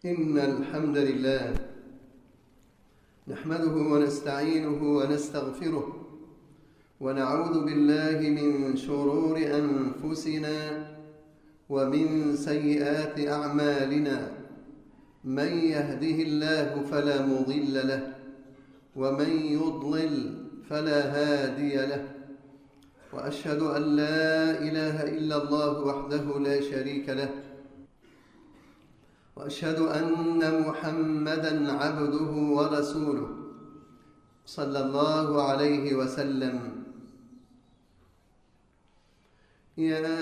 إن الحمد لله نحمده ونستعينه ونستغفره ونعوذ بالله من شرور أنفسنا ومن سيئات أعمالنا. من يهده الله فلا مضل له ومن يضلل فلا هادي له، وأشهد أن لا إله إلا الله وحده لا شريك له، وأشهد أن محمدًا عبده ورسوله صلى الله عليه وسلم. يا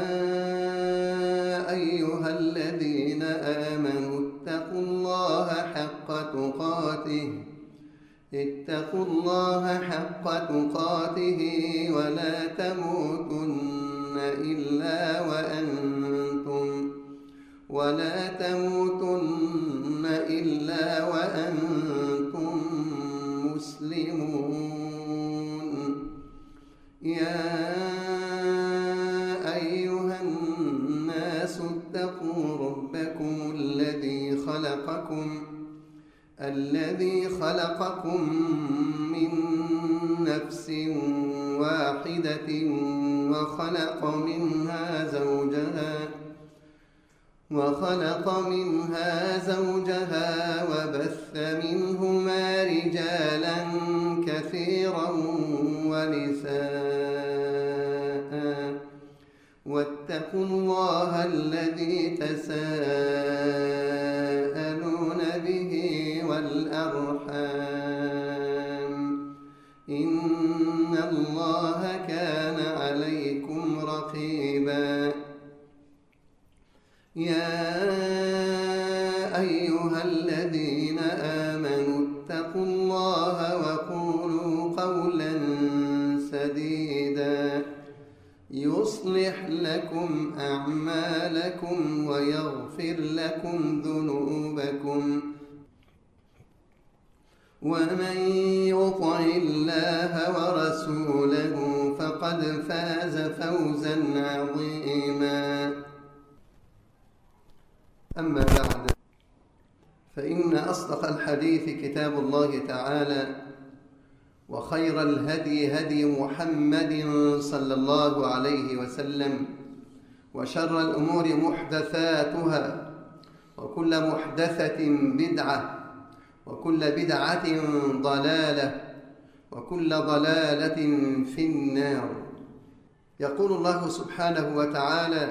أيها الذين آمنوا اتقوا الله حق تقاته ولا تموتن إلا وأنتم مسلمون. يا أيها الناس اتقوا ربكم الذي خلقكم من نفس واحدة وخلق منها زوجها وبث منهما رجالا كثيرا ونساء، واتقوا الله الذي تساءلون به والأرحام، إن الله كان عليكم رقيبا. يا أيها الذين آمنوا اتقوا الله وقولوا قولا سديدا يصلح لكم أعمالكم ويغفر لكم ذنوبكم، ومن يطع الله ورسوله فقد فاز فوزا عظيما. أما بعد، فإن أصدق الحديث كتاب الله تعالى، وخير الهدي هدي محمد صلى الله عليه وسلم، وشر الأمور محدثاتها، وكل محدثة بدعة، وكل بدعة ضلالة، وكل ضلالة في النار. يقول الله سبحانه وتعالى: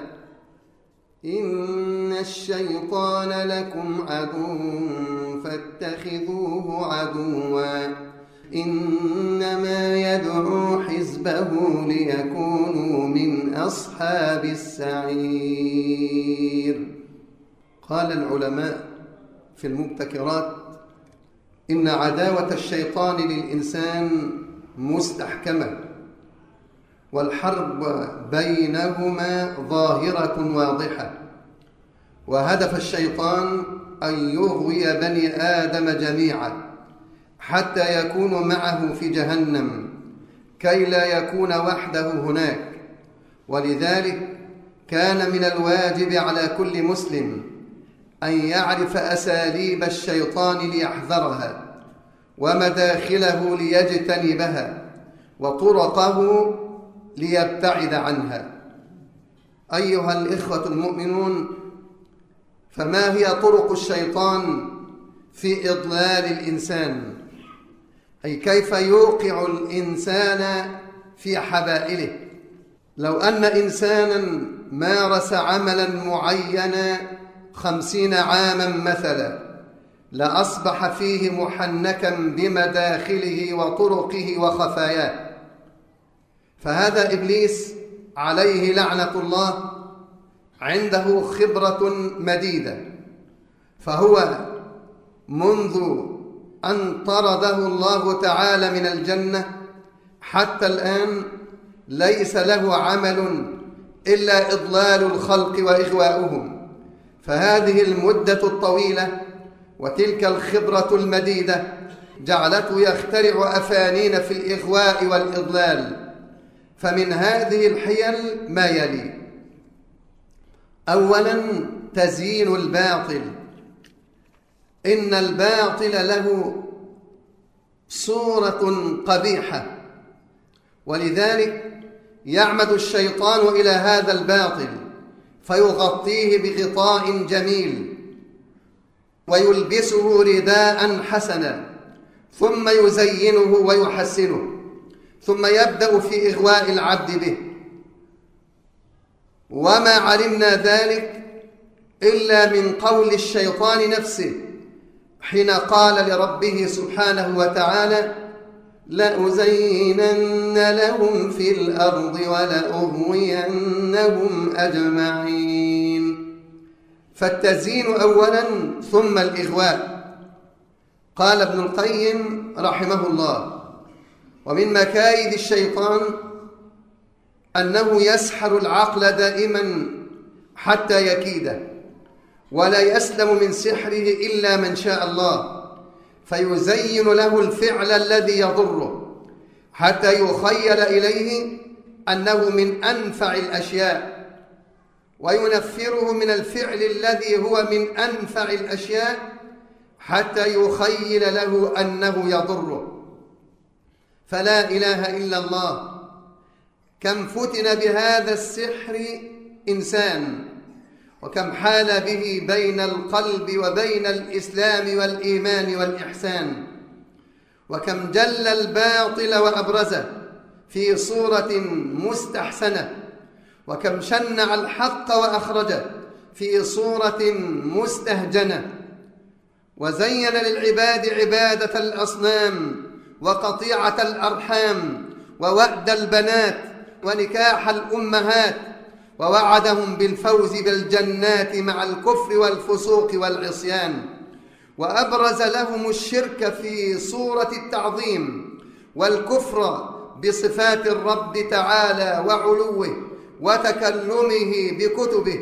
إن الشيطان لكم عدو فاتخذوه عدوا إنما يدعو حزبه ليكونوا من أصحاب السعير. قال العلماء في المبتكرات: إن عداوة الشيطان للإنسان مستحكمة، والحرب بينهما ظاهرة واضحة، وهدف الشيطان أن يغوي بني آدم جميعا حتى يكونوا معه في جهنم، كي لا يكون وحده هناك. ولذلك كان من الواجب على كل مسلم أن يعرف أساليب الشيطان ليحذرها، ومداخله ليجتنبها، وطرقه ليبتعد عنها. أيها الإخوة المؤمنون، فما هي طرق الشيطان في إضلال الإنسان؟ أي كيف يوقع الإنسان في حبائله؟ لو أن إنسانا مارس عملا معينا 50 عاما مثلا، لأصبح فيه محنكا بمداخله وطرقه وخفاياه. فهذا إبليس عليه لعنة الله عنده خبرة مديدة، فهو منذ أن طرده الله تعالى من الجنة حتى الآن ليس له عمل إلا إضلال الخلق وإغواؤهم. فهذه المدة الطويلة وتلك الخبرة المديدة جعلته يخترع أفانين في الإغواء والإضلال. فمن هذه الحيل ما يلي: أولاً تزيين الباطل إن الباطل له صورة قبيحة، ولذلك يعمد الشيطان إلى هذا الباطل فيغطيه بغطاء جميل ويلبسه رداء حسنا، ثم يزينه ويحسنه، ثم يبدأ في إغواء العبد به. وما علمنا ذلك إلا من قول الشيطان نفسه حين قال لربه سبحانه وتعالى: لأزينن لهم في الأرض ولأغوينهم أجمعين. فالتزيين أولا ثم الإغواء. قال ابن القيم رحمه الله: ومن مكايد الشيطان أنه يسحر العقل دائما حتى يكيده، ولا يسلم من سحره إلا من شاء الله، فيزين له الفعل الذي يضره حتى يخيل إليه أنه من أنفع الأشياء، وينفره من الفعل الذي هو من أنفع الأشياء حتى يخيل له أنه يضره. فلا إله إلا الله، كم فتن بهذا السحر إنسان، وكم حال به بين القلب وبين الإسلام والإيمان والإحسان، وكم جل الباطل وأبرزه في صورة مستحسنة، وكم شنع الحق وأخرجه في صورة مستهجنة، وزين للعباد عبادة الأصنام وقطيعة الأرحام ووأد البنات ونكاح الأمهات، ووعدهم بالفوز بالجنات مع الكفر والفسوق والعصيان، وأبرز لهم الشرك في صورة التعظيم والكفر بصفات الرب تعالى وعلوه وتكلمه بكتبه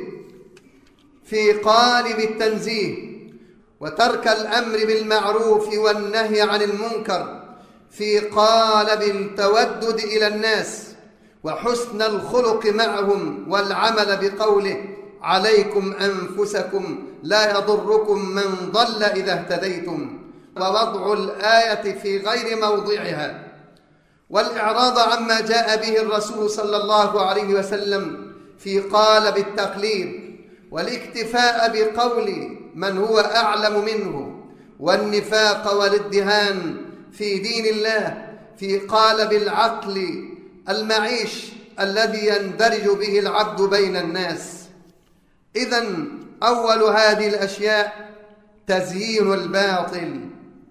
في قالب التنزيه، وترك الأمر بالمعروف والنهي عن المنكر في قالب التودد إلى الناس، وحسن الخلق معهم والعمل بقوله: عليكم أنفسكم لا يضركم من ضل إذا اهتديتم، ووضع الآية في غير موضعها، والإعراض عما جاء به الرسول صلى الله عليه وسلم في قالب التقليد، والاكتفاء بقول من هو أعلم منه، والنفاق والادهان في دين الله في قالب العقل المعيش الذي يندرج به العبد بين الناس. إذن أول هذه الأشياء تزيين الباطل.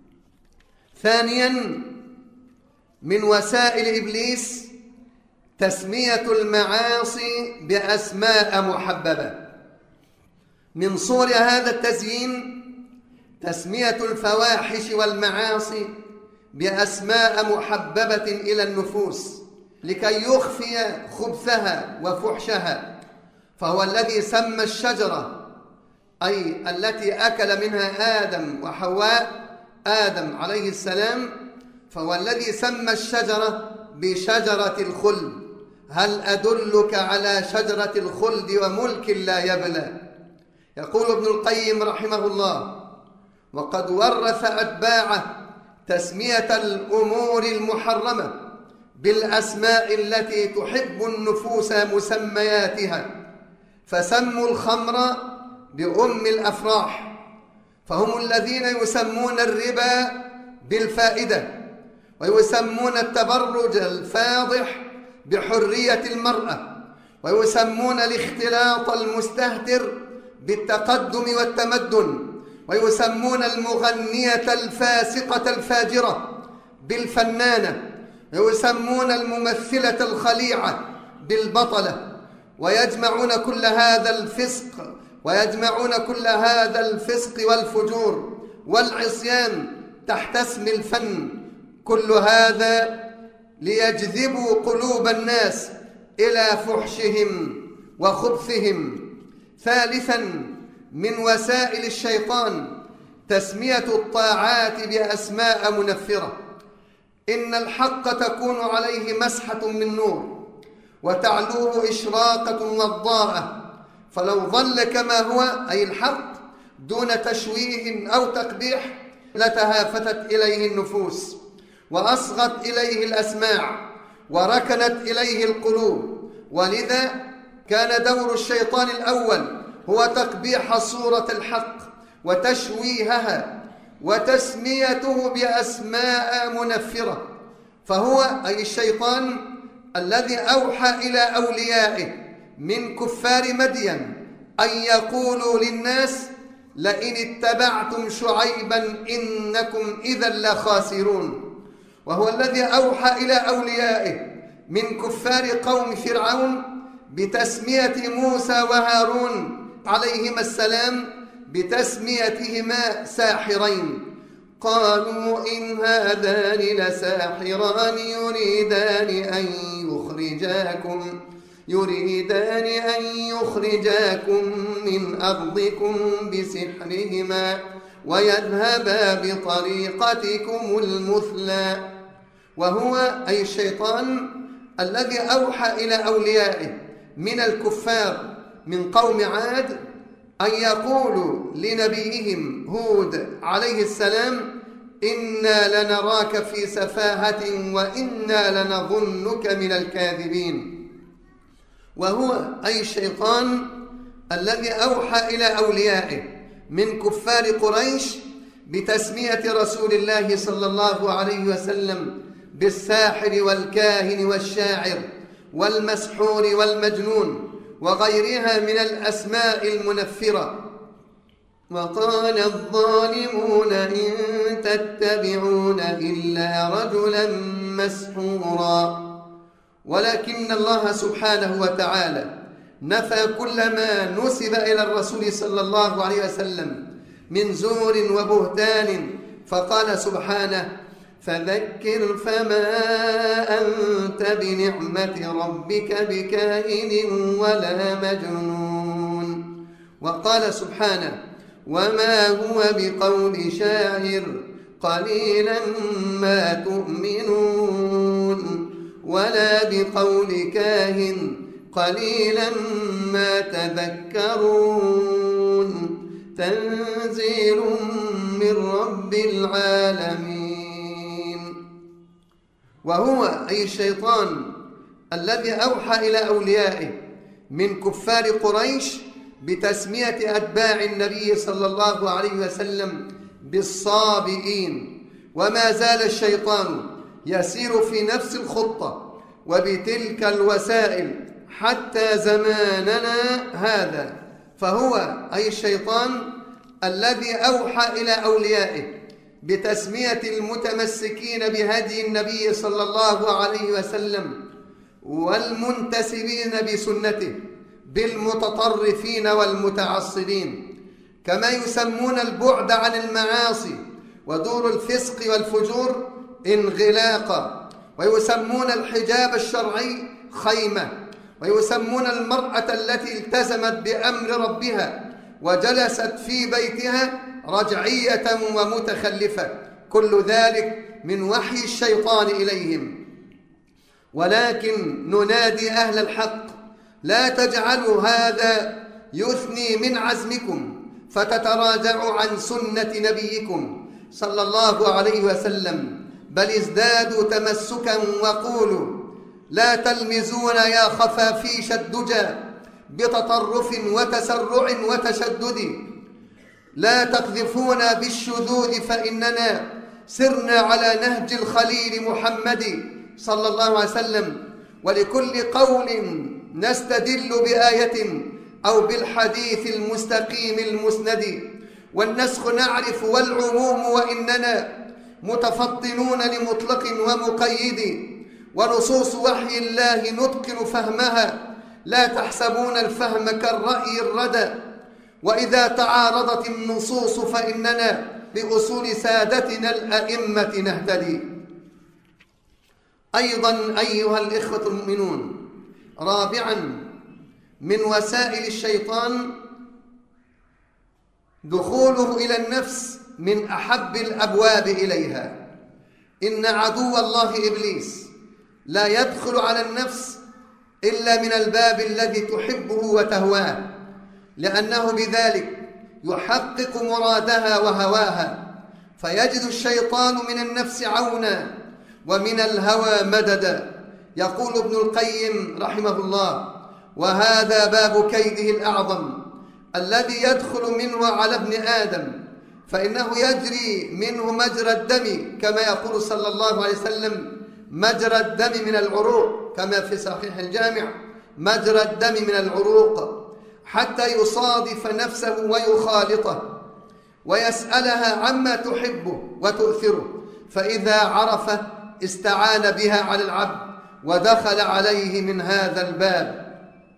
ثانياً، من وسائل إبليس تسمية المعاصي بأسماء محببة. من صور هذا التزيين تسمية الفواحش والمعاصي بأسماء محببة إلى النفوس لكي يخفي خبثها وفحشها. فهو الذي سمى الشجرة، أي التي أكل منها آدم وحواء، آدم عليه السلام، فهو الذي سمى الشجرة بشجرة الخلد. هل أدلك على شجرة الخلد وملك لا يبلى؟ يقول ابن القيم رحمه الله: وقد ورث أتباعه تسمية الأمور المحرمة بالأسماء التي تحب النفوس مسمياتها، فسموا الخمر بأم الأفراح، فهم الذين يسمون الربا بالفائدة، ويسمون التبرج الفاضح بحرية المرأة، ويسمون الاختلاط المستهتر بالتقدم والتمدن، ويسمون المغنية الفاسقة الفاجرة بالفنانة، ويسمون الممثلة الخليعة بالبطلة، ويجمعون كل هذا الفسق والفجور والعصيان تحت اسم الفن، كل هذا ليجذبوا قلوب الناس إلى فحشهم وخبثهم. ثالثاً، من وسائل الشيطان تسمية الطاعات بأسماء منفرة. إن الحق تكون عليه مسحة من نور، وتعلوه إشراقة وضاءة، فلو ظل كما هو أي الحق دون تشويه أو تقبيح لتهافتت إليه النفوس، وأصغت إليه الأسماع، وركنت إليه القلوب. ولذا كان دور الشيطان الأول هو تقبيح صورة الحق وتشويهها وتسميته بأسماء منفرة. فهو أي الشيطان الذي أوحى إلى أوليائه من كفار مدين أن يقولوا للناس: لئن اتبعتم شعيبا إنكم إذا لخاسرون. وهو الذي أوحى إلى أوليائه من كفار قوم فرعون بتسمية موسى وهارون عليهما السلام بتسميتهما ساحرين. قالوا إن هذان لساحران يريدان أن يخرجاكم من أرضكم بسحرهما ويذهبا بطريقتكم المثلى. وهو أي الشيطان الذي أوحى إلى أوليائه من الكفار من قوم عاد أن يقولوا لنبيهم هود عليه السلام: إنا لنراك في سفاهة وإنا لنظنك من الكاذبين. وهو أي الشيطان الذي أوحى إلى أوليائه من كفار قريش بتسمية رسول الله صلى الله عليه وسلم بالساحر والكاهن والشاعر والمسحور والمجنون وغيرها من الأسماء المنفرة. وقال الظالمون إن تتبعون إلا رجلا مسحورا. ولكن الله سبحانه وتعالى نفى كل ما نسب إلى الرسول صلى الله عليه وسلم من زور وبهتان، فقال سبحانه: فذكر فما أنت بنعمة ربك بكاهن ولا مجنون. وقال سبحانه: وما هو بقول شاعر قليلا ما تؤمنون ولا بقول كاهن قليلا ما تذكرون تنزيل من رب العالمين. وهو أي الشيطان الذي أوحى إلى أوليائه من كفار قريش بتسمية أتباع النبي صلى الله عليه وسلم بالصابئين. وما زال الشيطان يسير في نفس الخطة وبتلك الوسائل حتى زماننا هذا. فهو أي الشيطان الذي أوحى إلى أوليائه بتسمية المتمسكين بهدي النبي صلى الله عليه وسلم والمنتسبين بسنته بالمتطرفين والمتعصبين، كما يسمون البعد عن المعاصي ودور الفسق والفجور انغلاقا، ويسمون الحجاب الشرعي خيمة، ويسمون المرأة التي التزمت بأمر ربها وجلست في بيتها رجعية ومتخلفة. كل ذلك من وحي الشيطان إليهم. ولكن ننادي أهل الحق: لا تجعلوا هذا يثني من عزمكم فتتراجعوا عن سنة نبيكم صلى الله عليه وسلم، بل ازدادوا تمسكا وقولوا: لا تلمزونا يا خفافيش الدجى بتطرف وتسرع وتشدد، لا تقذفونا بالشذوذ فإننا سرنا على نهج الخليل محمد صلى الله عليه وسلم، ولكل قول نستدل بآية أو بالحديث المستقيم المسند، والنسخ نعرف والعموم وإننا متفطنون لمطلق ومقيد، ونصوص وحي الله نتقن فهمها، لا تحسبون الفهم كالرأي الردى، وإذا تعارضت النصوص فإننا بأصول سادتنا الأئمة نهتدي. أيضا أيها الإخوة المؤمنون، رابعا من وسائل الشيطان دخوله إلى النفس من أحب الأبواب إليها. إن عدو الله إبليس لا يدخل على النفس إلا من الباب الذي تحبه وتهواه، لأنه بذلك يحقق مرادها وهواها، فيجد الشيطان من النفس عونا ومن الهوى مددا. يقول ابن القيم رحمه الله: وهذا باب كيده الأعظم الذي يدخل منه على ابن آدم، فإنه يجري منه مجرى الدم، كما يقول صلى الله عليه وسلم: مجرى الدم من العروق، كما في صحيح الجامع: مجرى الدم من العروق، حتى يصادف نفسه ويخالطه ويسألها عما تحبه وتؤثره، فإذا عرف استعان بها على العبد ودخل عليه من هذا الباب.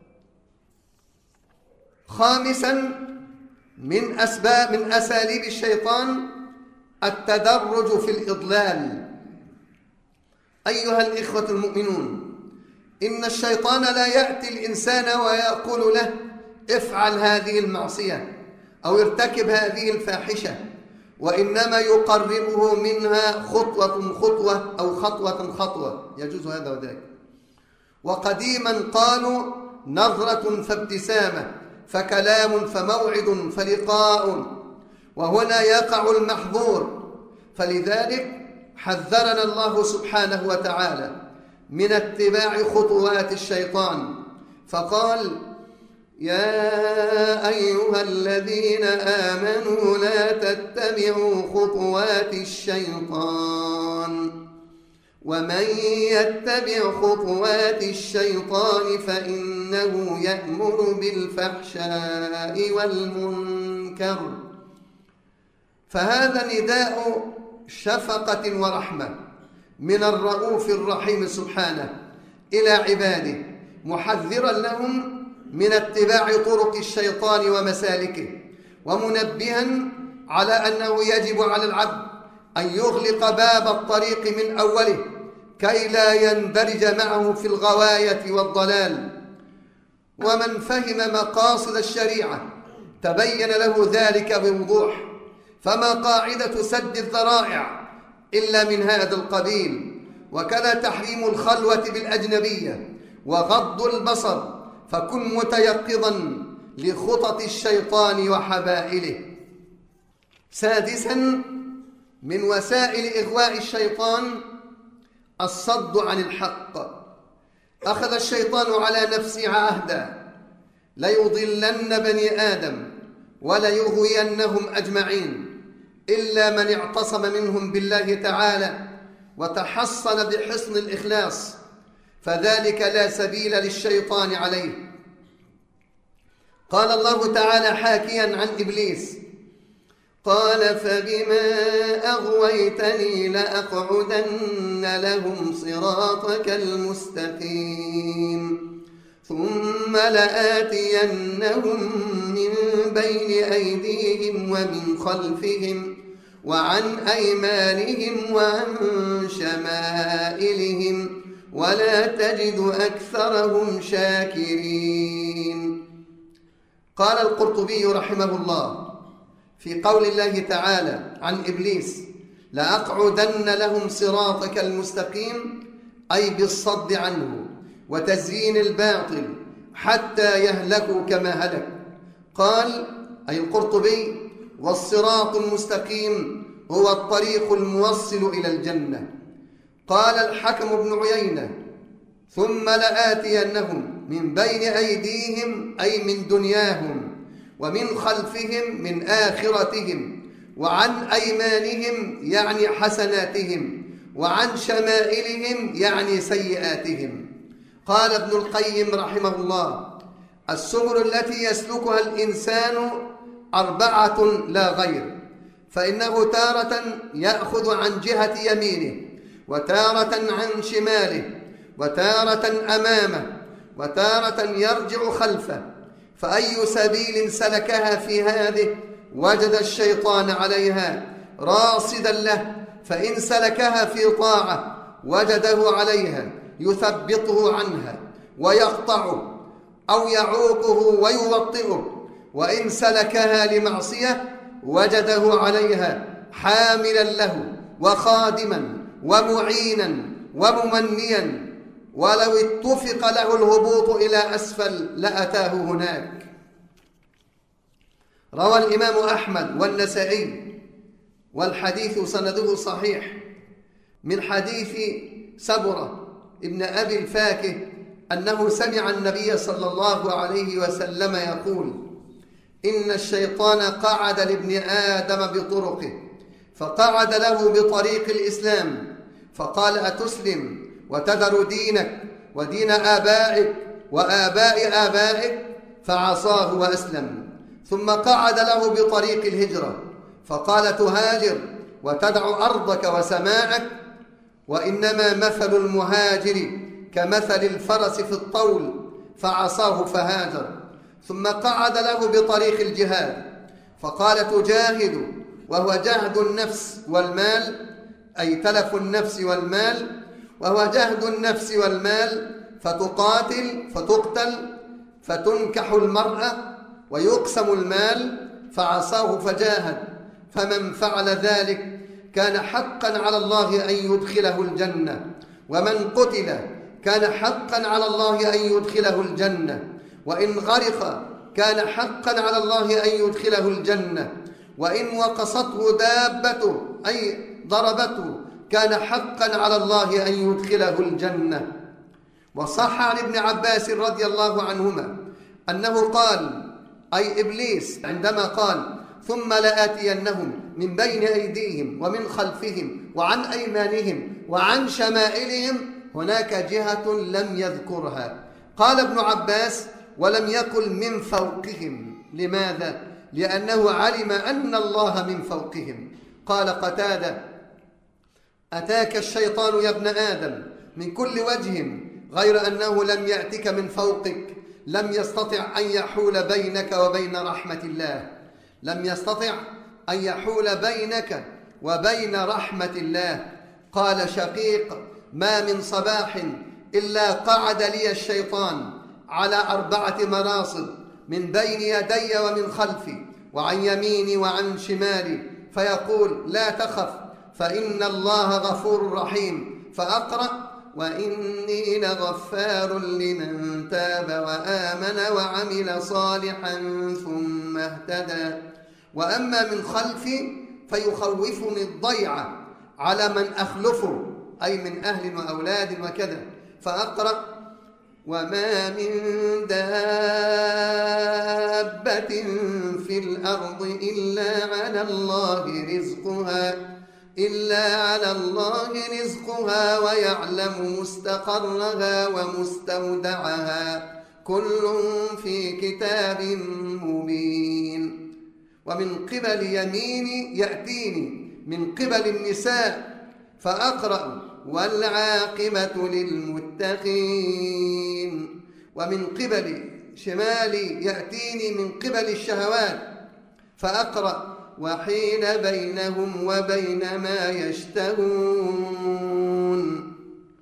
خامسا، من أساليب الشيطان التدرج في الإضلال. أيها الإخوة المؤمنون، إن الشيطان لا يأتي الإنسان ويقول له: افعل هذه المعصية أو ارتكب هذه الفاحشة، وإنما يقربه منها خطوة خطوة أو خطوة خطوة، يجوز هذا وذاك. وقديما قالوا: نظرة فابتسامة، فكلام فموعد فلقاء، وهنا يقع المحظور. فلذلك حذرنا الله سبحانه وتعالى من اتباع خطوات الشيطان، فقال: يا أيها الذين آمنوا لا تتبعوا خطوات الشيطان، ومن يتبع خطوات الشيطان فإنه يأمر بالفحشاء والمنكر. فهذا نداء شفقة ورحمة من الرؤوف الرحيم سبحانه إلى عباده، محذرا لهم من اتباع طرق الشيطان ومسالكه، ومنبها على أنه يجب على العبد أن يغلق باب الطريق من أوله كي لا يندرج معه في الغواية والضلال. ومن فهم مقاصد الشريعة تبين له ذلك بوضوح، فما قاعدة سد الذرائع إلا من هذا القبيل، وكذا تحريم الخلوة بالأجنبية وغض البصر، فكن متيقظا لخطط الشيطان وحبائله. سادسا، من وسائل إغواء الشيطان الصد عن الحق. أخذ الشيطان على نفسه عهدا: ليضلن بني آدم وليغوينهم أجمعين إلا من اعتصم منهم بالله تعالى وتحصن بحصن الإخلاص، فذلك لا سبيل للشيطان عليه. قال الله تعالى حاكيا عن إبليس: قال فبما أغويتني لأقعدن لهم صراطك المستقيم ثم لآتينهم من بين أيديهم ومن خلفهم وعن أيمانهم وعن شمائلهم ولا تجد أكثرهم شاكرين. قال القرطبي رحمه الله في قول الله تعالى عن إبليس: لأقعدن لهم صراطك المستقيم، أي بالصد عنه وتزيين الباطل حتى يهلكوا كما هلك. قال أي القرطبي: والصراط المستقيم هو الطريق الموصل إلى الجنة. قال الحكم بن عيينة: ثم لآتينهم من بين أيديهم أي من دنياهم، ومن خلفهم من آخرتهم، وعن أيمانهم يعني حسناتهم، وعن شمائلهم يعني سيئاتهم. قال ابن القيم رحمه الله: السبل التي يسلكها الإنسان 4 لا غير، فإنه تارة يأخذ عن جهة يمينه، وتارة عن شماله، وتارة أمامه، وتارة يرجع خلفه، فأي سبيل سلكها في هذه وجد الشيطان عليها راصدا له، فإن سلكها في طاعة وجده عليها يثبطه عنها ويقطعه أو يعوقه ويوطئه، وإن سلكها لمعصية وجده عليها حاملا له وخادما ومعينا وممنيا، ولو اتفق له الهبوط إلى أسفل لأتاه هناك. روى الإمام أحمد والنسائي والحديث سنده صحيح من حديث سبرة ابن أبي الفاكه أنه سمع النبي صلى الله عليه وسلم يقول: إن الشيطان قعد لابن آدم بطرقه، فقعد له بطريق الإسلام فقال: أتسلم وتذر دينك ودين آبائك وآباء آبائك؟ فعصاه وأسلم. ثم قعد له بطريق الهجرة فقال: تهاجر وتدع أرضك وسماءك؟ وإنما مثل المهاجر كمثل الفرس في الطول، فعصاه فهاجر. ثم قعد له بطريق الجهاد فقال: تجاهد، وهو جهد النفس والمال، أي تلف النفس والمال، وهو جهد النفس والمال، فتقاتل فتقتل فتنكح المرأة ويقسم المال، فعصاه فجاهد. فمن فعل ذلك كان حقا على الله أن يدخله الجنة، ومن قتل كان حقا على الله أن يدخله الجنة، وإن غرق كان حقا على الله أن يدخله الجنة، وإن وقصته دابته أي ضربته كان حقا على الله أن يدخله الجنة. وصح عن ابن عباس رضي الله عنهما أنه قال، أي إبليس، عندما قال: ثم لآتينهم من بين أيديهم ومن خلفهم وعن أيمانهم وعن شمائلهم، هناك جهة لم يذكرها. قال ابن عباس: ولم يقل من فوقهم. لماذا؟ لأنه علم أن الله من فوقهم. قال قتادة: أتاك الشيطان يا ابن آدم من كل وجه غير أنه لم يأتك من فوقك، لم يستطع أن يحول بينك وبين رحمة الله، لم يستطع أن يحول بينك وبين رحمة الله. قال شقيق: ما من صباح إلا قعد لي الشيطان على 4 مناصب من بين يدي ومن خلفي وعن يميني وعن شمالي، فيقول: لا تخف فإن الله غفور رحيم، فأقرأ: وإني لغفار لمن تاب وآمن وعمل صالحا ثم اهتدى. وأما من خلفي فيخوفني الضيعة على من أخلفه، أي من أهل وأولاد وكذا، فأقرأ: وما من دابة في الأرض إلا على الله رزقها ويعلم مستقرها ومستودعها، كل في كتاب مبين. ومن قبل يميني يأتيني من قبل النساء، فأقرأ: والعاقبة للمتقين. ومن قبل شمالي يأتيني من قبل الشهوات، فأقرأ: وحيل بينهم وبين ما يشتهون.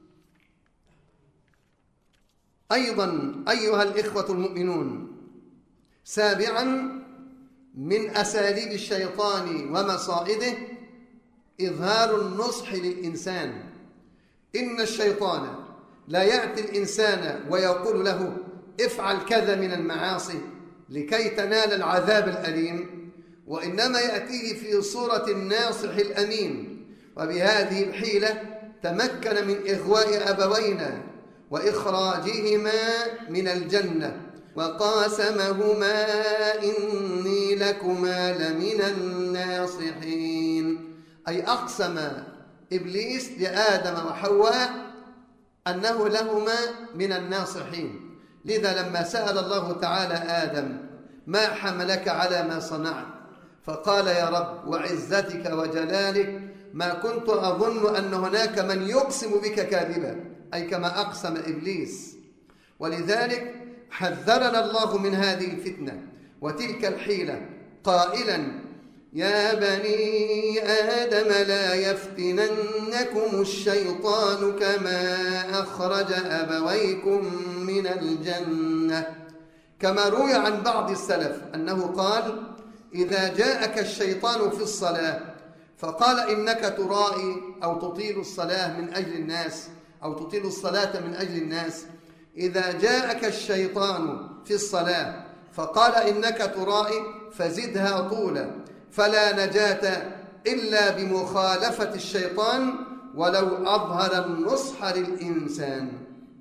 أيضا أيها الإخوة المؤمنون، سابعا من أساليب الشيطان ومصائده إظهار النصح للإنسان. إن الشيطان لا يأتي الإنسان ويقول له: افعل كذا من المعاصي لكي تنال العذاب الأليم، وإنما يأتيه في صورة الناصح الأمين. وبهذه الحيلة تمكن من إغواء أبوينا وإخراجهما من الجنة، وقاسمهما: إني لكما لمن الناصحين. أي أقسم إبليس لآدم وحواء أنه لهما من الناصحين. لذا لما سأل الله تعالى آدم: ما حملك على ما صنعت؟ فقال: يا رب وعزتك وجلالك ما كنت أظن أن هناك من يقسم بك كاذبا، أي كما أقسم إبليس. ولذلك حذرنا الله من هذه الفتنة وتلك الحيلة قائلا: يا بني آدم لا يفتننكم الشيطان كما أخرج أبويكم من الجنة. كما روي عن بعض السلف أنه قال: إذا جاءك الشيطان في الصلاة فقال إنك ترائي أو تطيل الصلاة من أجل الناس أو تطيل الصلاة من أجل الناس، إذا جاءك الشيطان في الصلاة فقال إنك ترائي فزدها طولا، فلا نجاة إلا بمخالفة الشيطان ولو أظهر النصح للإنسان.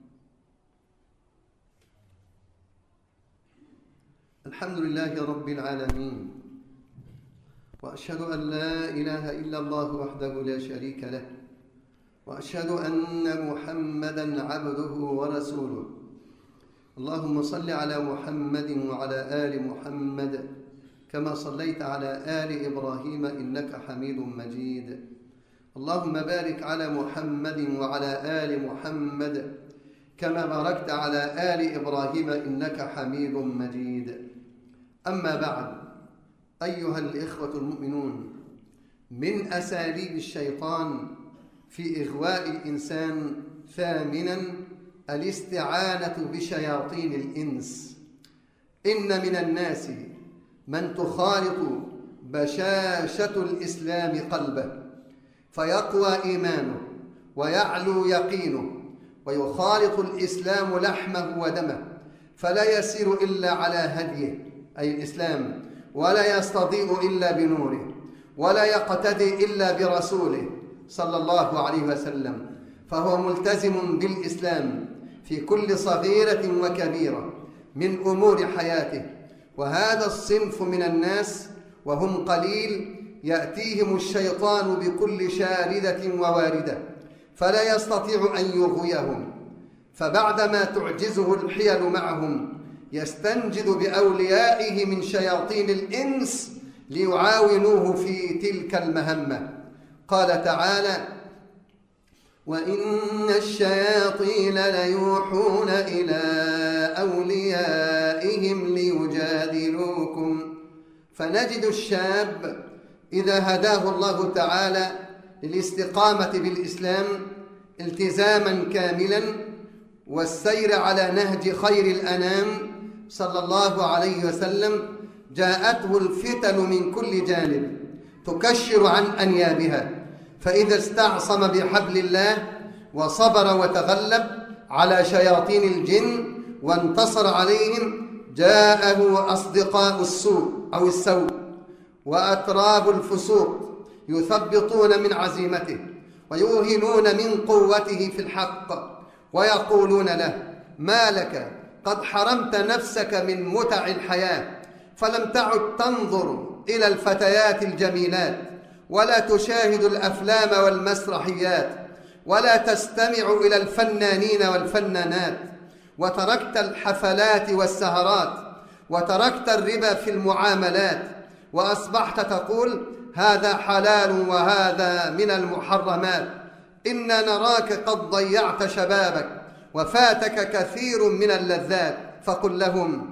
الحمد لله رب العالمين، وأشهد أن لا إله إلا الله وحده لا شريك له، وأشهد أن محمدًا عبده ورسوله. اللهم صل على محمد وعلى آل محمد كما صليت على آل إبراهيم إنك حميد مجيد. اللهم بارك على محمد وعلى آل محمد كما باركت على آل إبراهيم إنك حميد مجيد. أما بعد، أيها الإخوة المؤمنون، من أساليب الشيطان في إغواء الإنسان ثامناً الاستعانة بشياطين الإنس. إن من الناس من تخالط بشاشة الإسلام قلبه فيقوى إيمانه ويعلو يقينه، ويخالط الإسلام لحمه ودمه فلا يسير إلا على هديه أي الإسلام، ولا يستضيء إلا بنوره، ولا يقتدي إلا برسوله صلى الله عليه وسلم، فهو ملتزم بالإسلام في كل صغيرة وكبيرة من أمور حياته. وهذا الصنف من الناس وهم قليل يأتيهم الشيطان بكل شاردة وواردة فلا يستطيع أن يغويهم، فبعدما تعجزه الحيل معهم يستنجد بأوليائه من شياطين الإنس ليعاونوه في تلك المهمة. قال تعالى: وإن الشياطين ليوحون إلى أوليائهم ليجادلوكم. فنجد الشاب إذا هداه الله تعالى للاستقامة بالإسلام التزاما كاملا والسير على نهج خير الأنام صلى الله عليه وسلم، جاءته الفتن من كل جانب تكشر عن أنيابها، فإذا استعصم بحبل الله وصبر وتغلب على شياطين الجن وانتصر عليهم، جاءه أصدقاء السوء أو السوء وأتراب الفسوق يثبطون من عزيمته ويوهنون من قوته في الحق، ويقولون له: ما لك قد حرمت نفسك من متع الحياة، فلم تعد تنظر إلى الفتيات الجميلات، ولا تشاهد الأفلام والمسرحيات، ولا تستمع إلى الفنانين والفنانات، وتركت الحفلات والسهرات، وتركت الربا في المعاملات، وأصبحت تقول هذا حلال وهذا من المحرمات. إنا نراك قد ضيعت شبابك وفاتك كثير من اللذات. فقل لهم: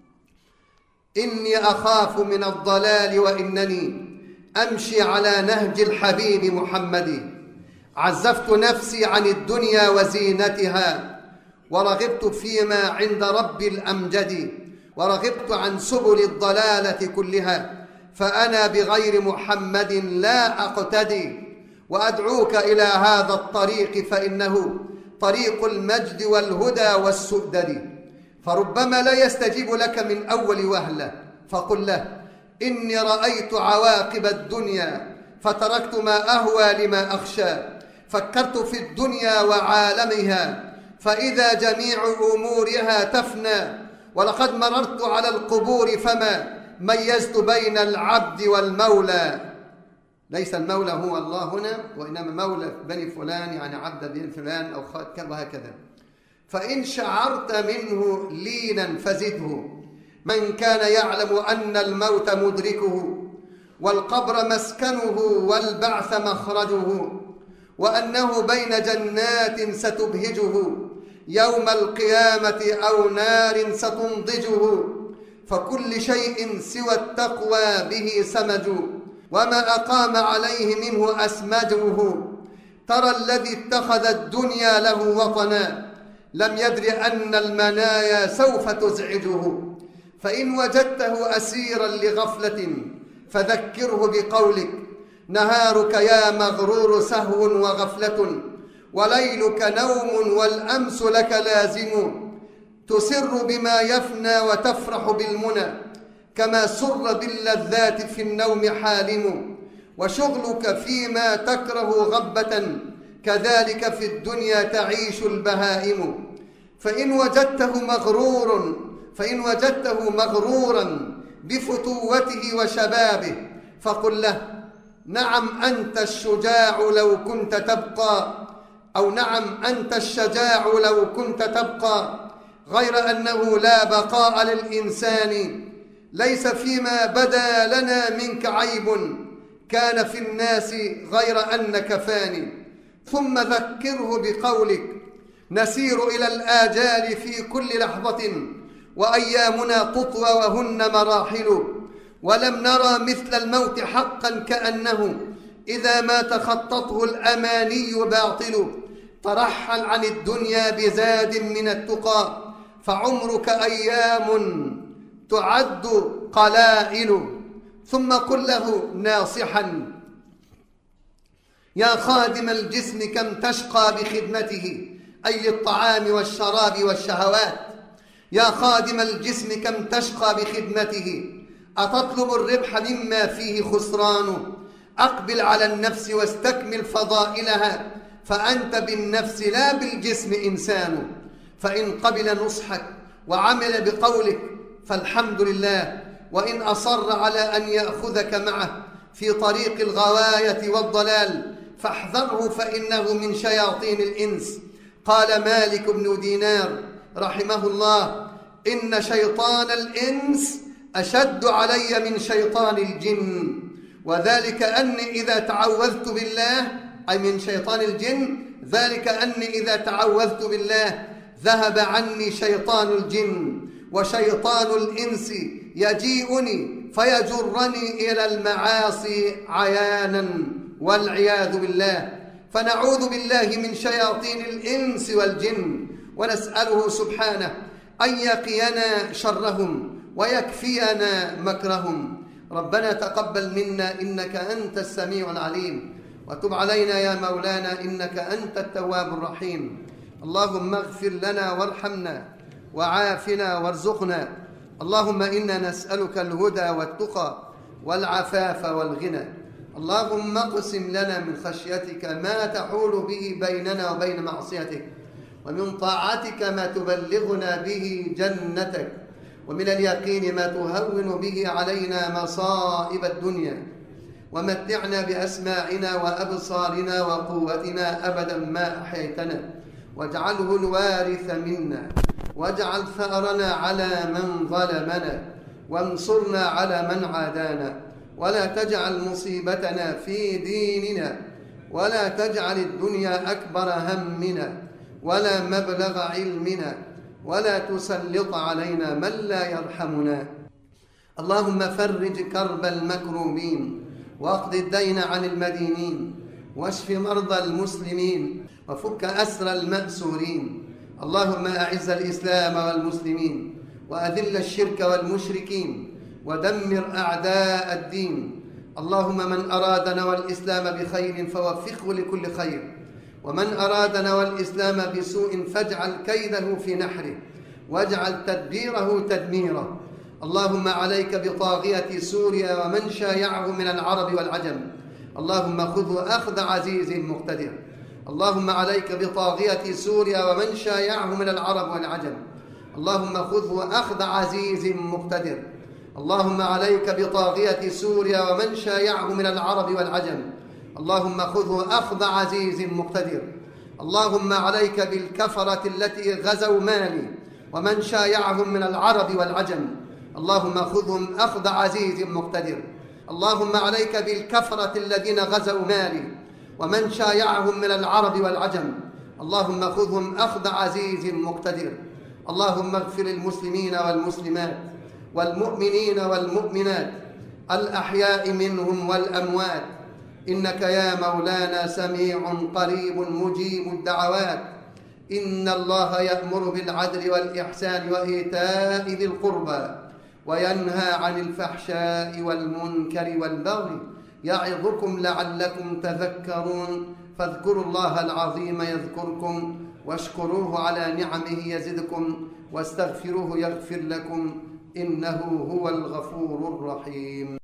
إني أخاف من الضلال وإنني أمشي على نهج الحبيب محمد. عزفت نفسي عن الدنيا وزينتها، ورغبت فيما عند رب الأمجد، ورغبت عن سبل الضلالة كلها، فأنا بغير محمد لا أقتدي، وأدعوك إلى هذا الطريق فإنه طريق المجد والهدى والسؤدد. فربما لا يستجيب لك من أول وهلة، فقل له: إني رأيت عواقب الدنيا فتركت ما أهوى لما أخشى، فكرت في الدنيا وعالمها فإذا جميع أمورها تفنى، ولقد مررت على القبور فما ميزت بين العبد والمولى. ليس المولى هو الله هنا، وإنما مولى بني فلان يعني عبد بن فلان أو وهكذا. فإن شعرت منه لينا فزده. من كان يعلم أن الموت مدركه، والقبر مسكنه، والبعث مخرجه، وأنه بين جنات ستبهجه يوم القيامة أو نار ستنضجه، فكل شيء سوى التقوى به سمج، وما أقام عليه منه أسمجه. ترى الذي اتخذ الدنيا له وطنا لم يدر أن المنايا سوف تزعجه. فإن وجدته أسيرا لغفلة فذكره بقولك: نهارك يا مغرور سهو وغفلة، وليلك نوم والأمس لك لازم. تسر بما يفنى وتفرح بالمنى، كما سر باللذات في النوم حالم، وشغلك فيما تكره غبة، كذلك في الدنيا تعيش البهائم. فإن وجدته مغرورا بفتوته وشبابه فقل له: نعم أنت الشجاع لو كنت تبقى، أو نعم أنت الشجاع لو كنت تبقى، غير أنه لا بقاء للإنسان، ليس فيما بدا لنا منك عيب، كان في الناس غير أنك فاني. ثم ذكره بقولك: نسير إلى الآجال في كل لحظة، وأيامنا تطوى وهن مراحل، ولم نرى مثل الموت حقا، كأنه إذا ما تخطته الأماني باطل. ترحل عن الدنيا بزاد من التقى، فعمرك أيام تعد قلائل. ثم قل له ناصحا: يا خادم الجسم كم تشقى بخدمته، أي للطعام والشراب والشهوات. يا خادم الجسم كم تشقى بخدمته، أتطلب الربح مما فيه خسران؟ أقبل على النفس واستكمل فضائلها، فأنت بالنفس لا بالجسم إنسان. فإن قبل نصحك وعمل بقولك فالحمد لله، وإن أصر على أن يأخذك معه في طريق الغواية والضلال فاحذره، فإنه من شياطين الإنس. قال مالك بن دينار رحمه الله: إن شيطان الإنس أشد علي من شيطان الجن، وذلك أني إذا تعوذت بالله، أي من شيطان الجن، ذلك أني إذا تعوذت بالله ذهب عني شيطان الجن، وشيطان الإنس يجيئني فيجرني إلى المعاصي عيانا، والعياذ بالله. فنعوذ بالله من شياطين الإنس والجن، ونسأله سبحانه أن يقينا شرهم ويكفينا مكرهم. ربنا تقبل منا إنك أنت السميع العليم، وتب علينا يا مولانا إنك أنت التواب الرحيم. اللهم اغفر لنا وارحمنا وعافنا وارزقنا. اللهم إنا نسألك الهدى والتقى والعفاف والغنى. اللهم اقسم لنا من خشيتك ما تحول به بيننا وبين معصيتك، ومن طاعتك ما تبلغنا به جنتك، ومن اليقين ما تهون به علينا مصائب الدنيا، ومتعنا بأسماعنا وأبصارنا وقوتنا أبدا ما أحييتنا، واجعله الوارث منا، واجعل ثأرنا على من ظلمنا، وانصرنا على من عادانا، ولا تجعل مصيبتنا في ديننا، ولا تجعل الدنيا أكبر همنا ولا مبلغ علمنا، ولا تسلط علينا من لا يرحمنا. اللهم فرج كرب المكروبين، واقض الدين عن المدينين، واشف مرضى المسلمين، وفك أسر المأسورين. اللهم أعز الإسلام والمسلمين، وأذل الشرك والمشركين، ودمر أعداء الدين. اللهم من أرادنا والإسلام بخير فوفقه لكل خير، ومن أرادنا والإسلام بسوء فاجعل كيده في نحره، واجعل تدبيره تدميره. اللهم عليك بطاغية سوريا ومن شايعه من العرب والعجم، اللهم خذه أخذ عزيز مقتدر. اللهم عليك بطاغية سوريا ومن شايعه من العرب والعجم، اللهم خذه أخذ عزيز مقتدر. اللهم عليك بطاغية سوريا ومن شايعه من العرب والعجم، اللهم خذه أخذ عزيز مقتدر. اللهم عليك بالكفرة التي غزوا مالي ومن شايعهم من العرب والعجم، اللهم خذهم أخذ عزيز مقتدر. اللهم عليك بالكفرة الذين غزوا مالي ومن شايعهم من العرب والعجم، اللهم خذهم أخذ عزيز مقتدر. اللهم اغفر للمسلمين والمسلمات والمؤمنين والمؤمنات الأحياء منهم والأموات، إنك يا مولانا سميع قريب مجيب الدعوات. إن الله يأمر بالعدل والإحسان وإيتاء ذي القربى، وينهى عن الفحشاء والمنكر والبغي، يعظكم لعلكم تذكرون. فاذكروا الله العظيم يذكركم، واشكروه على نعمه يزدكم، واستغفروه يغفر لكم، إنه هو الغفور الرحيم.